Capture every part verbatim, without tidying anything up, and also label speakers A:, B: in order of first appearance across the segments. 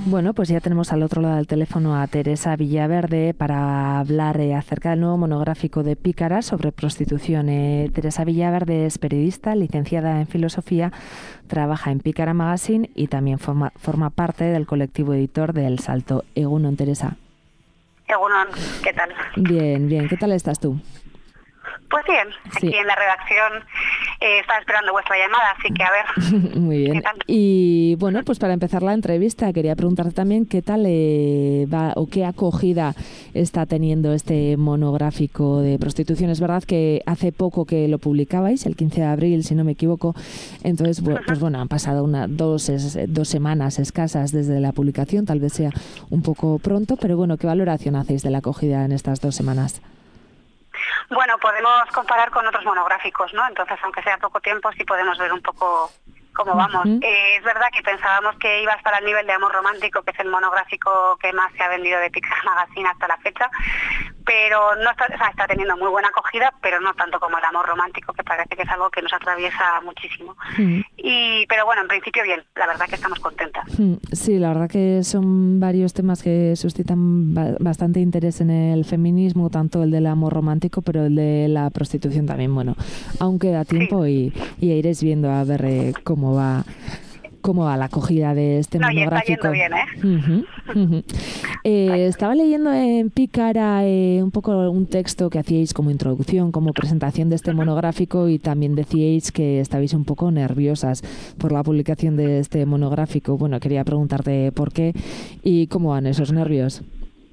A: Bueno, pues ya tenemos al otro lado del teléfono a Teresa Villaverde para hablar eh, acerca del nuevo monográfico de Pícara sobre prostitución. Eh, Teresa Villaverde es periodista, licenciada en filosofía, trabaja en Pícara Magazine y también forma, forma parte del colectivo editor de El Salto. Egunon, Teresa.
B: Egunon, ¿qué tal?
A: Bien, bien. ¿Qué tal estás tú?
B: Pues bien,
A: Sí.
B: aquí en la redacción eh, estaba esperando vuestra llamada, así que a ver.
A: Muy bien.
B: ¿Qué tal?
A: Y bueno, pues para empezar la entrevista quería preguntarte también qué tal eh, va o qué acogida está teniendo este monográfico de prostitución. Es verdad que hace poco que lo publicabais, el quince de abril, si no me equivoco. Entonces, bu- pues bueno, han pasado una, dos, es- dos semanas escasas desde la publicación, tal vez sea un poco pronto, pero bueno, ¿qué valoración hacéis de la acogida en estas dos semanas?
B: Bueno, podemos comparar con otros monográficos, ¿no? Entonces, aunque sea poco tiempo, sí podemos ver un poco cómo vamos.
A: Ujú.
B: Eh, es verdad que pensábamos que iba a estar al nivel de Amor Romántico, que es el monográfico que más se ha vendido de Pícara Magazine hasta la fecha, pero no está, o sea, está teniendo muy buena acogida, pero no tanto como el Amor Romántico, que parece que es algo que nos atraviesa muchísimo.
A: Mm.
B: Y, pero bueno, en principio bien, la verdad que estamos contentas.
A: Mm, Sí, la verdad que son varios temas que suscitan ba- bastante interés en el feminismo, tanto el del amor romántico, pero el de la prostitución también. Bueno, aún queda tiempo y, y iréis viendo a ver eh, cómo va cómo va la acogida de este
B: No, y está
A: monográfico.
B: yendo bien, ¿eh?
A: Ujú, ujú. Eh, estaba leyendo en Pícara eh, un poco un texto que hacíais como introducción, como presentación de este monográfico, y también decíais que estabais un poco nerviosas por la publicación de este monográfico. Bueno, quería preguntarte por qué y cómo van esos nervios.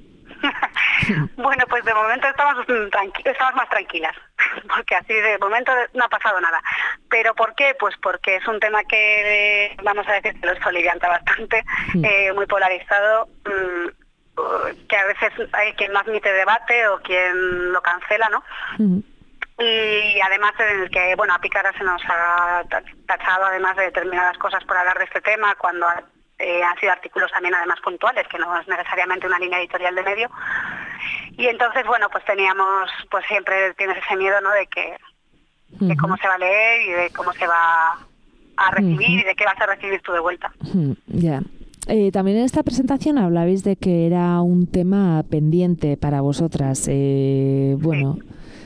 B: Bueno, pues de momento estamos, mm, tranqui- estamos más tranquilas, porque así de momento no ha pasado nada. ¿Pero por qué? Pues porque es un tema que, eh, vamos a decir, que lo solivianta bastante,
A: Mm.
B: eh, muy polarizado, mm, uh, que a veces hay quien no admite debate o quien lo cancela, ¿no?
A: Ujú.
B: Y además en el que, bueno, a Pícara se nos ha ta- tachado además de determinadas cosas por hablar de este tema, cuando eh, han sido artículos también además puntuales, que no es necesariamente una línea editorial de medio. Y entonces, bueno, pues teníamos, pues siempre tienes ese miedo, ¿no?, de que de
A: Ujú.
B: cómo se va a leer y de cómo se va a recibir
A: Ujú.
B: y de qué vas a recibir tú de vuelta.
A: Ujú, Ya. Eh, también en esta presentación hablabais de que era un tema pendiente para vosotras. Eh, bueno,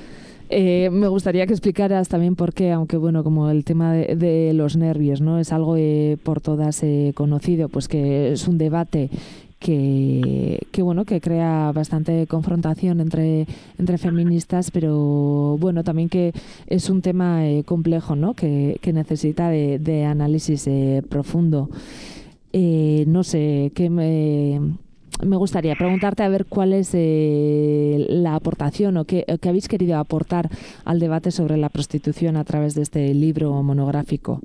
A: eh, me gustaría que explicaras también por qué, aunque bueno, como el tema de, de los nervios, ¿no? Es algo eh, por todas eh, conocido, pues que es un debate que, que bueno, que crea bastante confrontación entre, entre feministas, pero bueno, también que es un tema eh, complejo, ¿no? Que, que necesita de, de análisis eh, profundo. Eh, no sé, qué me, me gustaría preguntarte a ver cuál es eh, la aportación o qué, qué habéis querido aportar al debate sobre la prostitución a través de este libro monográfico.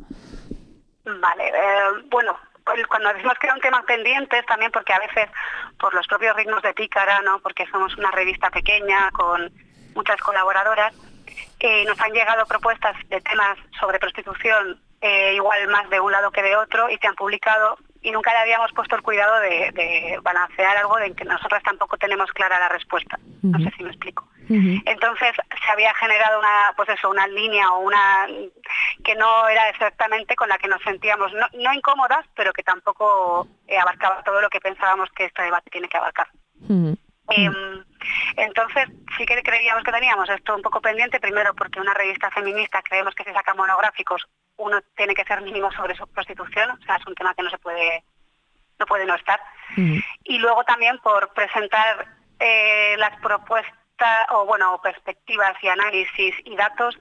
B: Vale, eh, bueno, pues cuando decimos que era un tema pendiente es también porque a veces, por los propios ritmos de Pícara, ¿no?, porque somos una revista pequeña con muchas colaboradoras, eh, nos han llegado propuestas de temas sobre prostitución, eh, igual más de un lado que de otro, y se han publicado, y nunca le habíamos puesto el cuidado de, de balancear algo de que nosotras tampoco tenemos clara la respuesta. No sé si me explico.
A: Ujú.
B: Entonces se había generado una, pues eso, una línea o una que no era exactamente con la que nos sentíamos no, no incómodas, pero que tampoco eh, abarcaba todo lo que pensábamos que este debate tiene que abarcar.
A: Ujú.
B: Eh, entonces sí que creíamos que teníamos esto un poco pendiente, primero porque una revista feminista creemos que si saca monográficos uno tiene que ser mínimo sobre su prostitución, o sea, es un tema que no se puede, no puede no estar.
A: Ujú.
B: Y luego también por presentar eh, las propuestas o bueno perspectivas y análisis y datos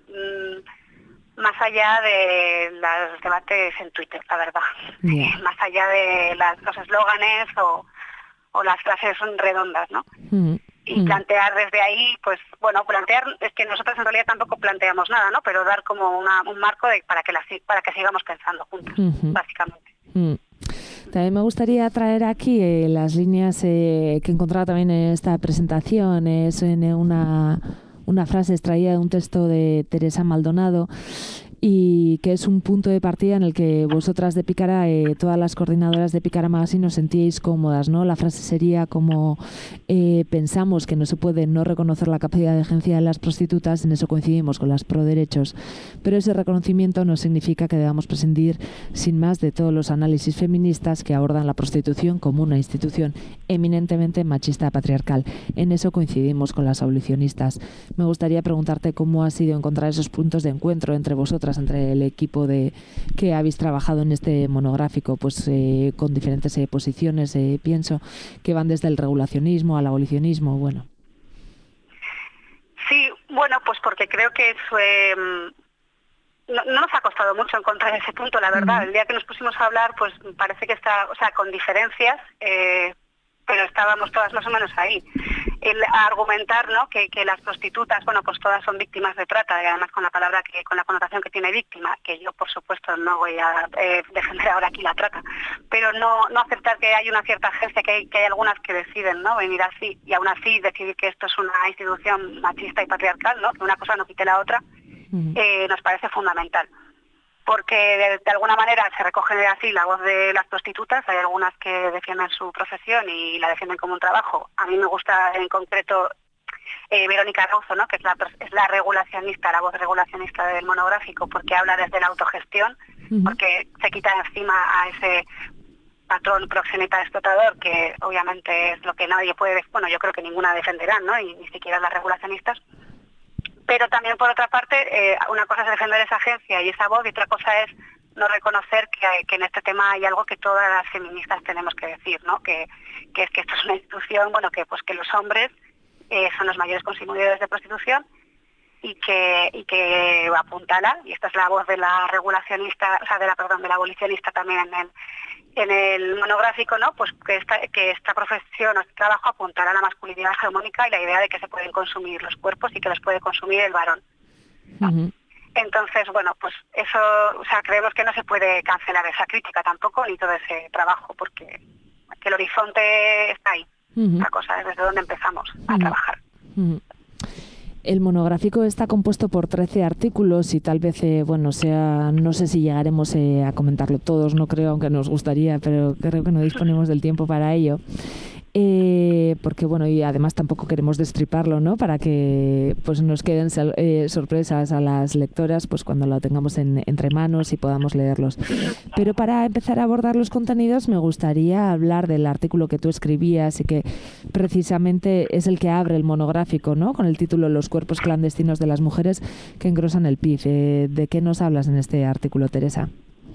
B: mmm, más allá de los debates en Twitter, la verdad.
A: Ya.
B: Más allá de las, los eslóganes o, o las frases redondas, ¿no?
A: Ujú.
B: Y
A: Ujú.
B: plantear desde ahí, pues bueno, plantear, es que nosotros en realidad tampoco planteamos nada, ¿no? Pero dar como una, un marco de, para que la, para que sigamos pensando juntos,
A: Ujú.
B: básicamente.
A: Mm. También me gustaría traer aquí eh, las líneas eh, que he encontrado también en esta presentación. Es en una, una frase extraída de un texto de Teresa Maldonado y que es un punto de partida en el que vosotras de Pícara, eh, todas las coordinadoras de Pícara Magazine, os sentíais cómodas, ¿no? La frase sería como eh, pensamos que no se puede no reconocer la capacidad de agencia de las prostitutas, en eso coincidimos con las pro derechos, pero ese reconocimiento no significa que debamos prescindir sin más de todos los análisis feministas que abordan la prostitución como una institución eminentemente machista patriarcal. En eso coincidimos con las abolicionistas. Me gustaría preguntarte cómo ha sido encontrar esos puntos de encuentro entre vosotras, entre el equipo de que habéis trabajado en este monográfico, pues eh, con diferentes eh, posiciones, eh, pienso, que van desde el regulacionismo al abolicionismo, bueno.
B: Sí, bueno, pues porque creo que fue... No, no nos ha costado mucho encontrar ese punto, la verdad. El día que nos pusimos a hablar, pues parece que está, o sea, con diferencias, eh, pero estábamos todas más o menos ahí. El argumentar, ¿no?, que, que las prostitutas, bueno, pues todas son víctimas de trata, y además con la palabra, que con la connotación que tiene víctima, que yo, por supuesto, no voy a eh, defender ahora aquí la trata, pero no no aceptar que hay una cierta agencia, que hay, que hay algunas que deciden, ¿no?, venir así, y aún así decidir que esto es una institución machista y patriarcal, ¿no?, que una cosa no quite la otra, eh, nos parece fundamental. Porque de, de alguna manera se recoge así la voz de las prostitutas. Hay algunas que defienden su profesión y la defienden como un trabajo. A mí me gusta en concreto eh, Verónica Arauzo, ¿no?, que es la, es la regulacionista, la voz regulacionista del monográfico, porque habla desde la autogestión, uh-huh. porque se quita encima a ese patrón proxeneta explotador, que obviamente es lo que nadie puede, bueno, yo creo que ninguna defenderá, ¿no?, y ni siquiera las regulacionistas. Pero también, por otra parte, eh, una cosa es defender esa agencia y esa voz, y otra cosa es no reconocer que, hay, que en este tema hay algo que todas las feministas tenemos que decir, ¿no?, que, que es que esto es una institución, bueno, que pues que los hombres eh, son los mayores consumidores de prostitución y que y que apuntala, y esta es la voz de la regulacionista, o sea, de la perdón, de la abolicionista también en el en el monográfico, ¿no?, pues que esta, que esta profesión o este trabajo apuntará a la masculinidad hegemónica y la idea de que se pueden consumir los cuerpos y que los puede consumir el varón, ¿no? Uh-huh. Entonces, bueno, pues eso, o sea, creemos que no se puede cancelar esa crítica tampoco, ni todo ese trabajo, porque que el horizonte está ahí. Uh-huh. La cosa es desde donde empezamos a uh-huh. trabajar.
A: Uh-huh. El monográfico está compuesto por trece artículos y tal vez, eh, bueno, sea, no sé si llegaremos eh, a comentarlo todos, no creo, aunque nos gustaría, pero creo que no disponemos del tiempo para ello. Eh, porque bueno, y además tampoco queremos destriparlo, ¿no?, para que pues nos queden eh, sorpresas a las lectoras pues cuando lo tengamos en, entre manos y podamos leerlos. Pero para empezar a abordar los contenidos me gustaría hablar del artículo que tú escribías y que precisamente es el que abre el monográfico, ¿no?, con el título Los cuerpos clandestinos de las mujeres que engrosan el P I B. Eh, ¿De qué nos hablas en este artículo, Teresa?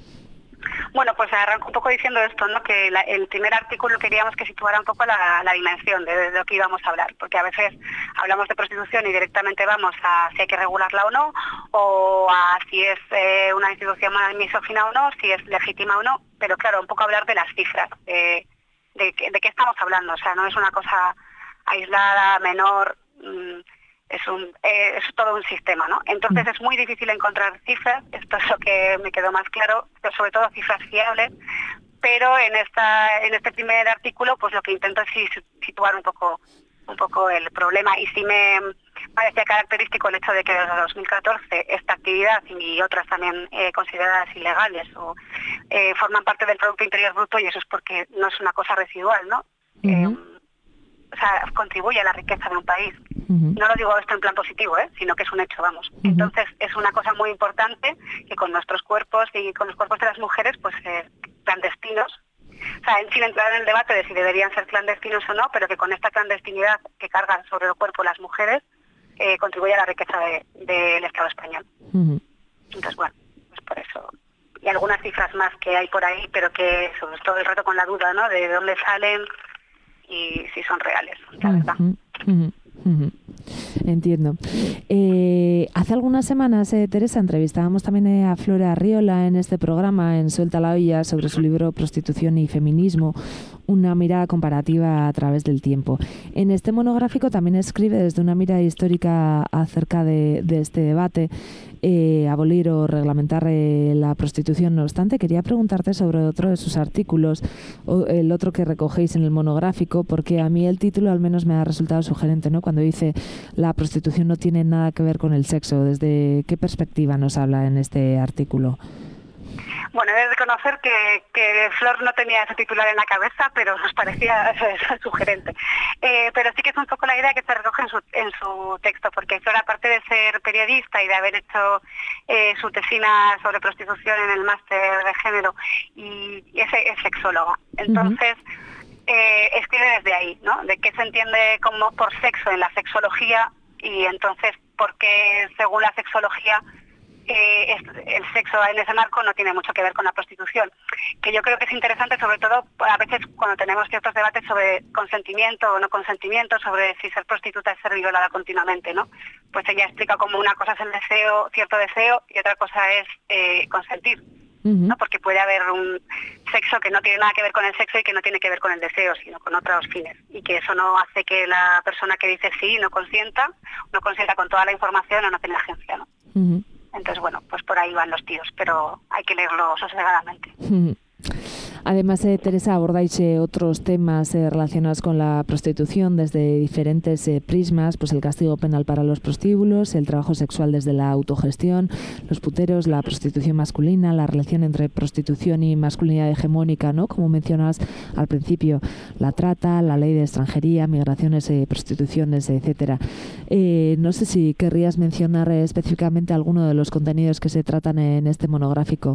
B: Bueno, pues arranco un poco diciendo esto, ¿no?, que la, el primer artículo queríamos que situara un poco la, la dimensión de, de lo que íbamos a hablar, porque a veces hablamos de prostitución y directamente vamos a si hay que regularla o no, o a si es eh, una institución misógina o no, si es legítima o no, pero claro, un poco hablar de las cifras, de, de, de qué estamos hablando, o sea, no es una cosa aislada, menor, mmm, es un eh, es todo un sistema, ¿no? Entonces es muy difícil encontrar cifras, esto es lo que me quedó más claro, pero sobre todo cifras fiables, pero en esta en este primer artículo pues lo que intento es situar un poco un poco el problema, y sí me parecía característico el hecho de que desde dos mil catorce esta actividad y otras también eh, consideradas ilegales o eh, forman parte del Producto Interior Bruto, y eso es porque no es una cosa residual, ¿no? Uh-huh. Eh, o sea, contribuye a la riqueza de un país. Uh-huh. No lo digo esto en plan positivo, ¿eh?, sino que es un hecho, vamos. Uh-huh. Entonces, es una cosa muy importante que con nuestros cuerpos y con los cuerpos de las mujeres, pues eh, clandestinos, o sea, sin entrar en el debate de si deberían ser clandestinos o no, pero que con esta clandestinidad que cargan sobre el cuerpo las mujeres, eh, contribuye a la riqueza del de, de Estado español. Uh-huh. Entonces, bueno, pues por eso. Y algunas cifras más que hay por ahí, pero que sobre todo el rato con la duda, ¿no?, de dónde salen y si son reales, la verdad.
A: Uh-huh. Uh-huh. Uh-huh. Entiendo. Eh, hace algunas semanas, eh, Teresa, entrevistábamos también eh, a Flora Arriola en este programa, en Suelta la Olla, sobre su libro Prostitución y Feminismo, una mirada comparativa a través del tiempo. En este monográfico también escribe desde una mirada histórica acerca de, de este debate. eh, abolir o reglamentar eh, la prostitución. No obstante, quería preguntarte sobre otro de sus artículos, o el otro que recogéis en el monográfico, porque a mí el título al menos me ha resultado sugerente, ¿no? Cuando dice la prostitución no tiene nada que ver con el sexo. ¿Desde qué perspectiva nos habla en este artículo?
B: Bueno, he de reconocer que, que Flor no tenía ese titular en la cabeza, pero nos parecía sugerente. Eh, pero sí que es un poco la idea que se recoge en su, en su texto, porque Flor, aparte de ser periodista y de haber hecho eh, su tesina sobre prostitución en el máster de género, y, y es, es sexóloga. Entonces, uh-huh. eh, escribe desde ahí, ¿no? De qué se entiende como por sexo en la sexología, y entonces por qué, según la sexología, Eh, el sexo en ese marco no tiene mucho que ver con la prostitución, que yo creo que es interesante, sobre todo a veces cuando tenemos ciertos debates sobre consentimiento o no consentimiento, sobre si ser prostituta es ser violada continuamente, ¿no? Pues ella explica como una cosa es el deseo, cierto deseo, y otra cosa es eh, consentir, uh-huh. ¿no? Porque puede haber un sexo que no tiene nada que ver con el sexo y que no tiene que ver con el deseo, sino con otros fines, y que eso no hace que la persona que dice sí no consienta, no consienta con toda la información o no tenga agencia, ¿no? Uh-huh. Entonces, bueno, pues por ahí van los tiros, pero hay que leerlo sosegadamente.
A: Además, eh, Teresa, abordáis eh, otros temas eh, relacionados con la prostitución desde diferentes eh, prismas, pues el castigo penal para los prostíbulos, el trabajo sexual desde la autogestión, los puteros, la prostitución masculina, la relación entre prostitución y masculinidad hegemónica, ¿no? Como mencionabas al principio, la trata, la ley de extranjería, migraciones, eh, prostituciones, etcétera. Eh, no sé si querrías mencionar eh, específicamente alguno de los contenidos que se tratan en este monográfico.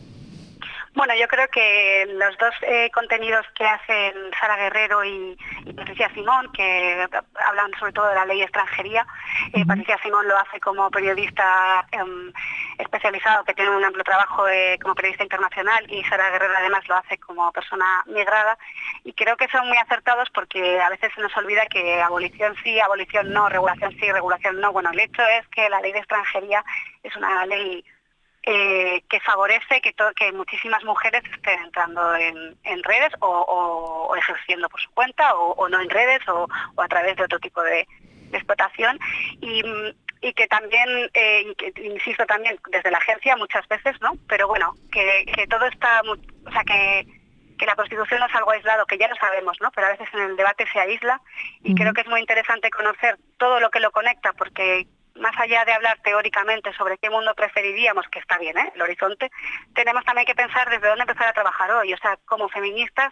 B: Bueno, yo creo que los dos eh, contenidos que hacen Sara Guerrero y, y Patricia Simón, que hablan sobre todo de la ley de extranjería, eh, uh-huh. Patricia Simón lo hace como periodista eh, especializado, que tiene un amplio trabajo eh, como periodista internacional, y Sara Guerrero además lo hace como persona migrada, y creo que son muy acertados porque a veces se nos olvida que abolición sí, abolición no, regulación sí, regulación no. Bueno, el hecho es que la ley de extranjería es una ley Eh, que favorece que, to- que muchísimas mujeres estén entrando en, en redes o, o, o ejerciendo por su cuenta o, o no en redes o, o a través de otro tipo de, de explotación, y, y que también, eh, y que, insisto también desde la agencia muchas veces, ¿no? Pero bueno, que, que todo está, o sea, que, que la prostitución no es algo aislado, que ya lo sabemos, ¿no? Pero a veces en el debate se aísla, y uh-huh. creo que es muy interesante conocer todo lo que lo conecta, porque más allá de hablar teóricamente sobre qué mundo preferiríamos, que está bien, ¿eh? El horizonte, tenemos también que pensar desde dónde empezar a trabajar hoy. O sea, como feministas,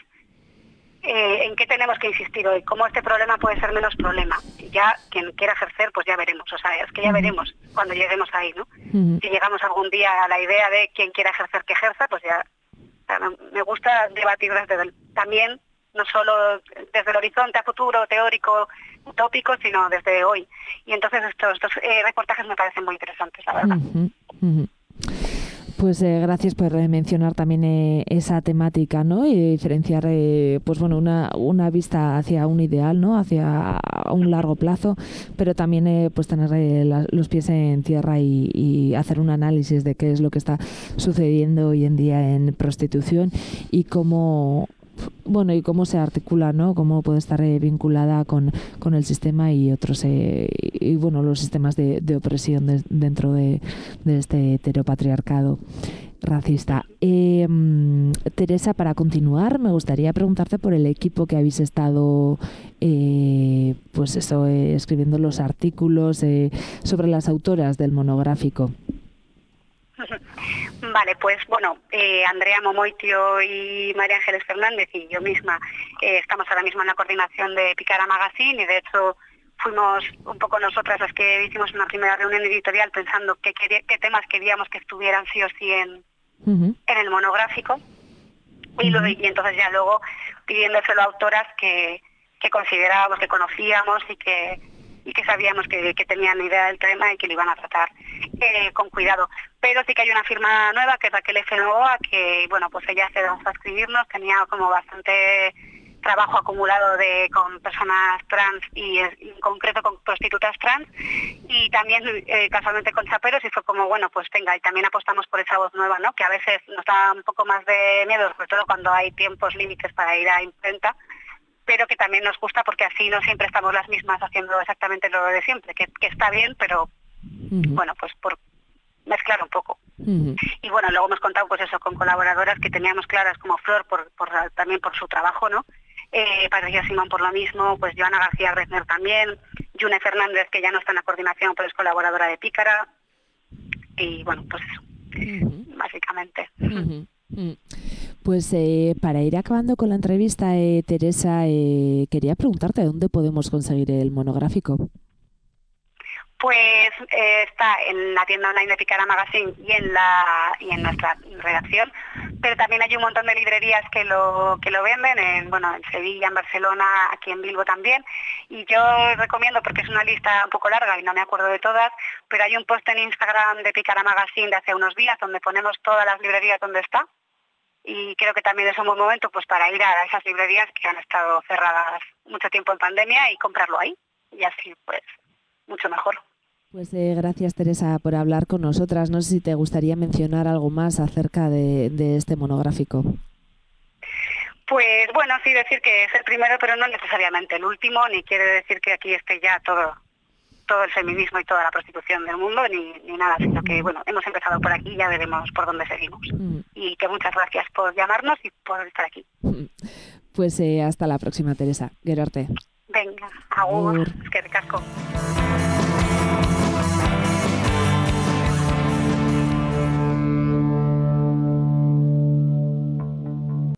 B: eh, en qué tenemos que insistir hoy, cómo este problema puede ser menos problema. Y ya quien quiera ejercer, pues ya veremos. O sea, es que ya veremos cuando lleguemos ahí, ¿no? Uh-huh. Si llegamos algún día a la idea de quien quiera ejercer que ejerza, pues ya. O sea, me gusta debatir desde el, también, no solo desde el horizonte a futuro, teórico, utópico, sino desde hoy. Y entonces estos, estos eh, reportajes me parecen muy interesantes, la verdad.
A: Uh-huh, uh-huh. Pues eh, gracias por eh, mencionar también eh, esa temática, ¿no? Y diferenciar, eh, pues bueno, una, una vista hacia un ideal, ¿no? Hacia un largo plazo, pero también eh, pues tener eh, la, los pies en tierra y, y hacer un análisis de qué es lo que está sucediendo hoy en día en prostitución y cómo bueno y cómo se articula, ¿no? Cómo puede estar eh, vinculada con, con el sistema y otros eh, y bueno los sistemas de, de opresión de, dentro de, de este heteropatriarcado racista. Eh, Teresa, para continuar, me gustaría preguntarte por el equipo que habéis estado eh, pues eso eh, escribiendo los artículos eh, sobre las autoras del monográfico.
B: Vale, pues bueno, eh, Andrea Momoitio y María Ángeles Fernández y yo misma eh, estamos ahora mismo en la coordinación de Picara Magazine, y de hecho fuimos un poco nosotras las que hicimos una primera reunión editorial pensando qué, qué, qué temas queríamos que estuvieran sí o sí en, uh-huh. en el monográfico, uh-huh. y, lo, y entonces ya luego pidiéndoselo a autoras que, que considerábamos, que conocíamos y que y que sabíamos que, que tenían idea del tema y que lo iban a tratar eh, con cuidado. Pero sí que hay una firma nueva, que es Raquel F. Novoa, que bueno, pues ella se lanzó a escribirnos, tenía como bastante trabajo acumulado de con personas trans y en concreto con prostitutas trans, y también eh, casualmente con chaperos, y fue como, bueno, pues venga, y también apostamos por esa voz nueva, ¿no? Que a veces nos da un poco más de miedo, sobre todo cuando hay tiempos límites para ir a imprenta, pero que también nos gusta porque así no siempre estamos las mismas haciendo exactamente lo de siempre, que, que está bien, pero uh-huh. bueno, pues por mezclar un poco.
A: Uh-huh.
B: Y bueno, luego hemos contado pues eso con colaboradoras que teníamos claras como Flor por, por también por su trabajo, ¿no? Eh, Patricia Simón por lo mismo, pues Joana García Grezner también, Yune Fernández, que ya no está en la coordinación, pero es colaboradora de Pícara, y bueno, pues eso, uh-huh. básicamente.
A: Uh-huh. Uh-huh. Pues eh, para ir acabando con la entrevista, eh, Teresa, eh, quería preguntarte dónde podemos conseguir el monográfico.
B: Pues eh, está en la tienda online de Pícara Magazine y en la y en nuestra redacción, pero también hay un montón de librerías que lo que lo venden, en bueno en Sevilla, en Barcelona, aquí en Bilbo también, y yo recomiendo, porque es una lista un poco larga y no me acuerdo de todas, pero hay un post en Instagram de Pícara Magazine de hace unos días donde ponemos todas las librerías donde está, y creo que también es un buen momento pues para ir a esas librerías que han estado cerradas mucho tiempo en pandemia y comprarlo ahí, y así pues mucho mejor.
A: Pues eh, gracias, Teresa, por hablar con nosotras. No sé si te gustaría mencionar algo más acerca de, de este monográfico.
B: Pues bueno, sí decir que es el primero, pero no necesariamente el último, ni quiere decir que aquí esté ya todo todo el feminismo y toda la prostitución del mundo, ni, ni nada, sino que bueno, hemos empezado por aquí y ya veremos por dónde seguimos. Mm. Y que muchas gracias por llamarnos y por estar aquí.
A: Pues eh, hasta la próxima, Teresa. Gero arte.
B: Venga, agur, es que ricasco.